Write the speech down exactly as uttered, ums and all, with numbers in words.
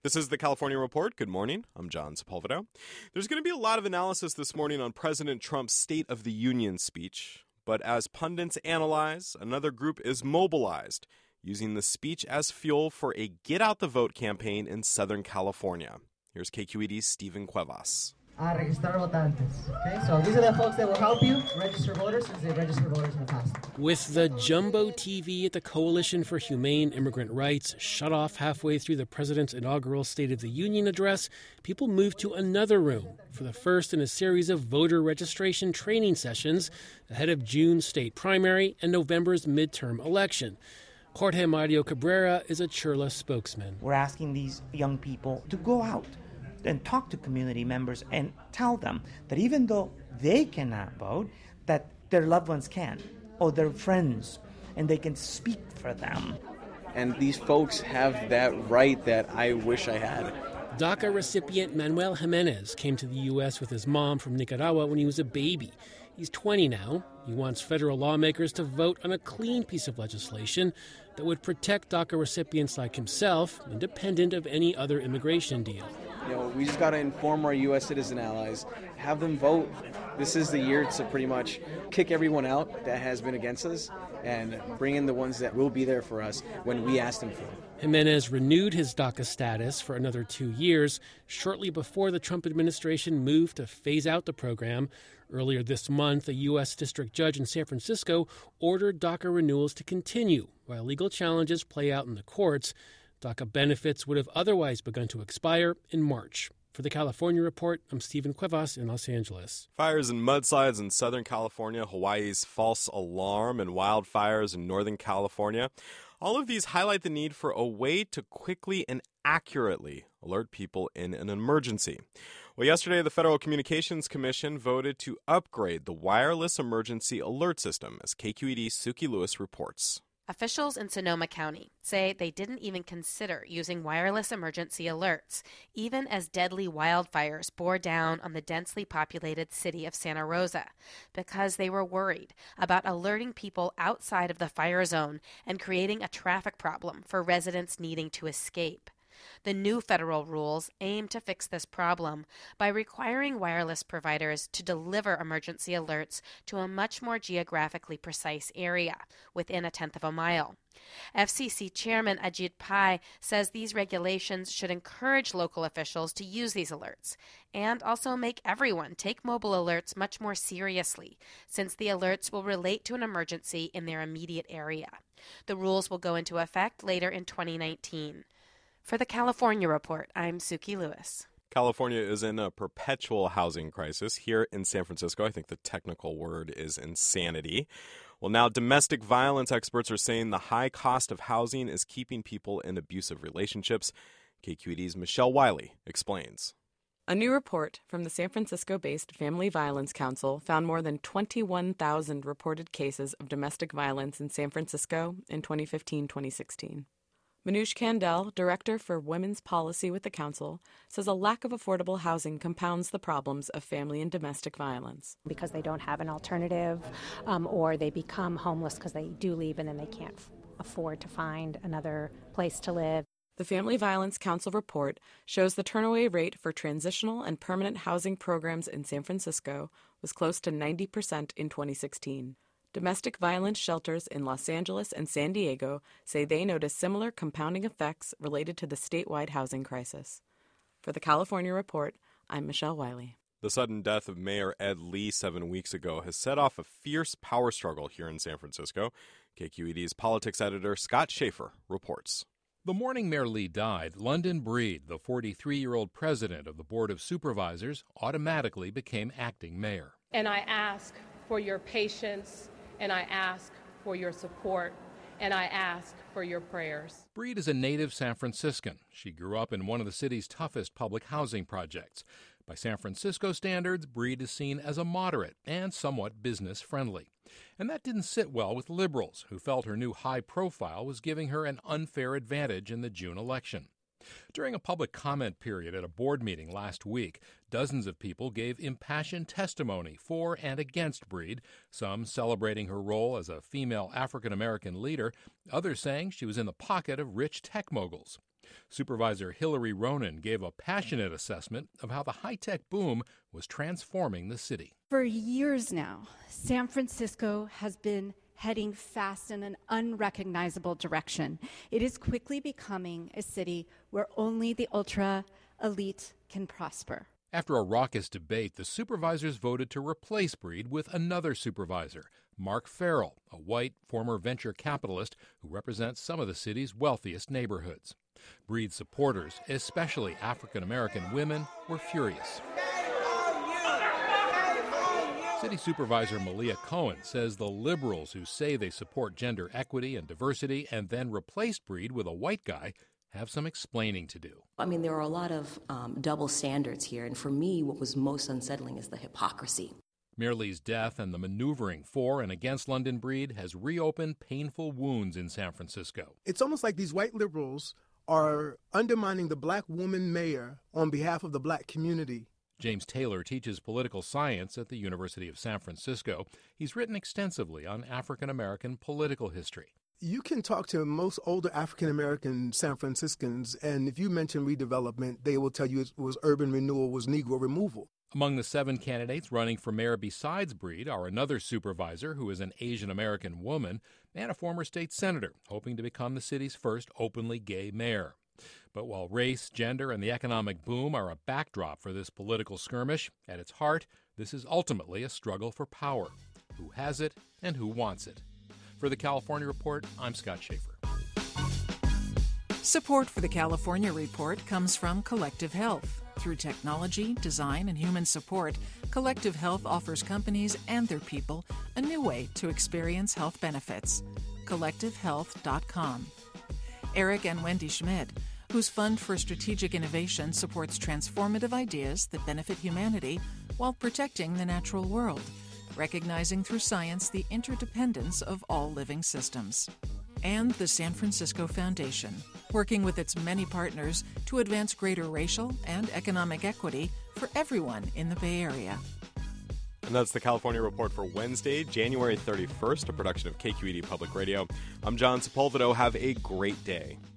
This is the California Report. Good morning. I'm John Sepulveda. There's going to be a lot of analysis this morning on President Trump's State of the Union speech. But as pundits analyze, another group is mobilized, using the speech as fuel for a get-out-the-vote campaign in Southern California. Here's K Q E D's Stephen Cuevas. A registrar votantes. Okay, so these are the folks that will help you register voters since they registered voters in the past. With the jumbo T V at the Coalition for Humane Immigrant Rights shut off halfway through the president's inaugural State of the Union address, people moved to another room for the first in a series of voter registration training sessions ahead of June's state primary and November's midterm election. Jorge Mario Cabrera is a Churla spokesman. We're asking these young people to go out and talk to community members and tell them that even though they cannot vote, that their loved ones can, or their friends, and they can speak for them. And these folks have that right that I wish I had. DACA recipient Manuel Jimenez came to the U S with his mom from Nicaragua when he was a baby. He's twenty now. He wants federal lawmakers to vote on a clean piece of legislation that would protect DACA recipients like himself, independent of any other immigration deal. You know, we just got to inform our U S citizen allies, have them vote. This is the year to pretty much kick everyone out that has been against us and bring in the ones that will be there for us when we ask them for it. Jimenez renewed his DACA status for another two years, shortly before the Trump administration moved to phase out the program. Earlier this month, a U S district judge in San Francisco ordered DACA renewals to continue while legal challenges play out in the courts. DACA benefits would have otherwise begun to expire in March. For the California Report, I'm Stephen Cuevas in Los Angeles. Fires and mudslides in Southern California, Hawaii's false alarm, and wildfires in Northern California. All of these highlight the need for a way to quickly and accurately alert people in an emergency. Well, yesterday, the Federal Communications Commission voted to upgrade the wireless emergency alert system, as K Q E D's Suki Lewis reports. Officials in Sonoma County say they didn't even consider using wireless emergency alerts, even as deadly wildfires bore down on the densely populated city of Santa Rosa, because they were worried about alerting people outside of the fire zone and creating a traffic problem for residents needing to escape. The new federal rules aim to fix this problem by requiring wireless providers to deliver emergency alerts to a much more geographically precise area, within a tenth of a mile. F C C Chairman Ajit Pai says these regulations should encourage local officials to use these alerts and also make everyone take mobile alerts much more seriously, since the alerts will relate to an emergency in their immediate area. The rules will go into effect later in twenty nineteen. For the California Report, I'm Suki Lewis. California is in a perpetual housing crisis. Here in San Francisco, I think the technical word is insanity. Well, now domestic violence experts are saying the high cost of housing is keeping people in abusive relationships. K Q E D's Michelle Wiley explains. A new report from the San Francisco-based Family Violence Council found more than twenty-one thousand reported cases of domestic violence in San Francisco in twenty fifteen twenty sixteen. Manoush Kandel, Director for Women's Policy with the Council, says a lack of affordable housing compounds the problems of family and domestic violence. Because they don't have an alternative, um, or they become homeless because they do leave and then they can't f- afford to find another place to live. The Family Violence Council report shows the turnaway rate for transitional and permanent housing programs in San Francisco was close to ninety percent in twenty sixteen. Domestic violence shelters in Los Angeles and San Diego say they notice similar compounding effects related to the statewide housing crisis. For the California Report, I'm Michelle Wiley. The sudden death of Mayor Ed Lee seven weeks ago has set off a fierce power struggle here in San Francisco. K Q E D's politics editor Scott Schaefer reports. The morning Mayor Lee died, London Breed, the forty-three-year-old president of the Board of Supervisors, automatically became acting mayor. And I ask for your patience, and I ask for your support, and I ask for your prayers. Breed is a native San Franciscan. She grew up in one of the city's toughest public housing projects. By San Francisco standards, Breed is seen as a moderate and somewhat business-friendly. And that didn't sit well with liberals, who felt her new high profile was giving her an unfair advantage in the June election. During a public comment period at a board meeting last week, dozens of people gave impassioned testimony for and against Breed, some celebrating her role as a female African-American leader, others saying she was in the pocket of rich tech moguls. Supervisor Hillary Ronan gave a passionate assessment of how the high-tech boom was transforming the city. For years now, San Francisco has been heading fast in an unrecognizable direction. It is quickly becoming a city where only the ultra-elite can prosper. After a raucous debate, the supervisors voted to replace Breed with another supervisor, Mark Farrell, a white former venture capitalist who represents some of the city's wealthiest neighborhoods. Breed supporters, especially African-American women, were furious. City Supervisor Malia Cohen says the liberals who say they support gender equity and diversity and then replaced Breed with a white guy have some explaining to do. I mean, there are a lot of um, double standards here, and for me, what was most unsettling is the hypocrisy. Mayor Lee's death and the maneuvering for and against London Breed has reopened painful wounds in San Francisco. It's almost like these white liberals are undermining the black woman mayor on behalf of the black community. James Taylor teaches political science at the University of San Francisco. He's written extensively on African-American political history. You can talk to most older African-American San Franciscans, and if you mention redevelopment, they will tell you it was urban renewal, was Negro removal. Among the seven candidates running for mayor besides Breed are another supervisor who is an Asian-American woman and a former state senator, hoping to become the city's first openly gay mayor. But while race, gender, and the economic boom are a backdrop for this political skirmish, at its heart, this is ultimately a struggle for power. Who has it and who wants it? For the California Report, I'm Scott Schaefer. Support for the California Report comes from Collective Health. Through technology, design, and human support, Collective Health offers companies and their people a new way to experience health benefits. collective health dot com. Eric and Wendy Schmidt, whose Fund for Strategic Innovation supports transformative ideas that benefit humanity while protecting the natural world, recognizing through science the interdependence of all living systems. And the San Francisco Foundation, working with its many partners to advance greater racial and economic equity for everyone in the Bay Area. And that's the California Report for Wednesday, January thirty-first, a production of K Q E D Public Radio. I'm John Sepulveda. Have a great day.